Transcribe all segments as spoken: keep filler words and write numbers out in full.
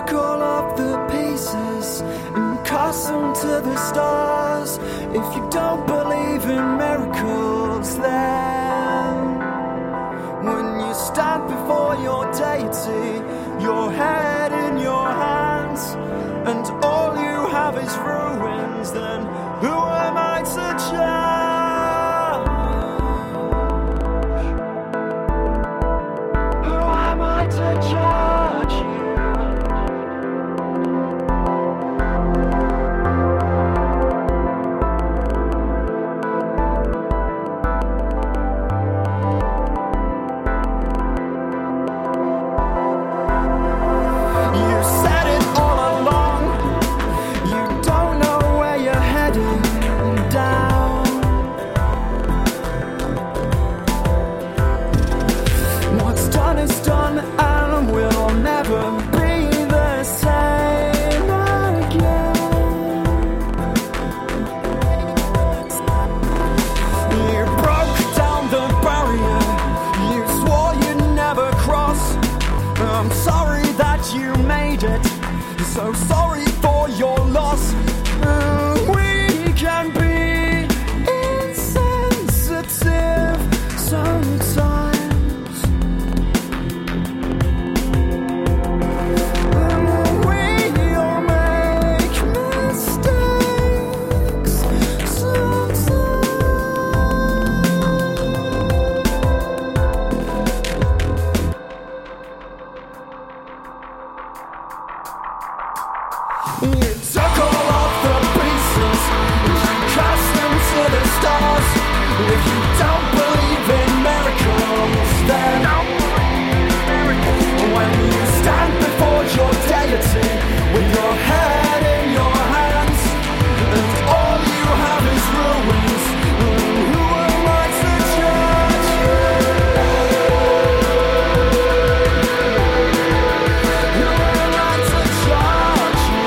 took all of the pieces and cast them to the stars. If you don't believe in miracles, then when you stand before your deity, your head in your hands, and all you have is ruins, then who am I to judge? Who am I to judge you? You said it all along. You don't know where you're heading down. What's done is done and will never be the same again. You broke down the barrier you swore you'd never cross. I'm sorry that you made it, so sorry for your loss. Uh, we can be insensitive sometimes. And we all make mistakes sometimes. You took all of the pieces and cast them to the stars. If you don't believe in miracles, then when you stand before your deity with your head in your hands and all you have is ruins, who am I to judge you? Who am I to judge you?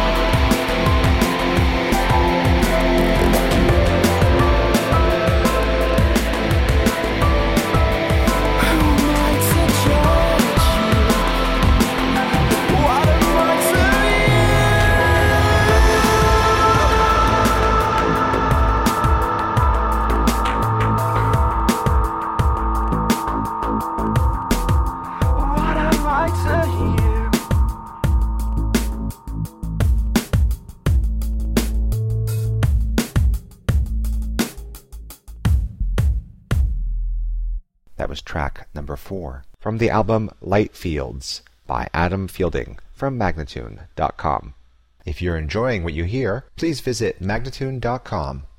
Who am I to judge you? What am I to you? What am I to you? That was track number four from the album Light Fields by Adam Fielding from Magnatune dot com. If you're enjoying what you hear, please visit Magnatune dot com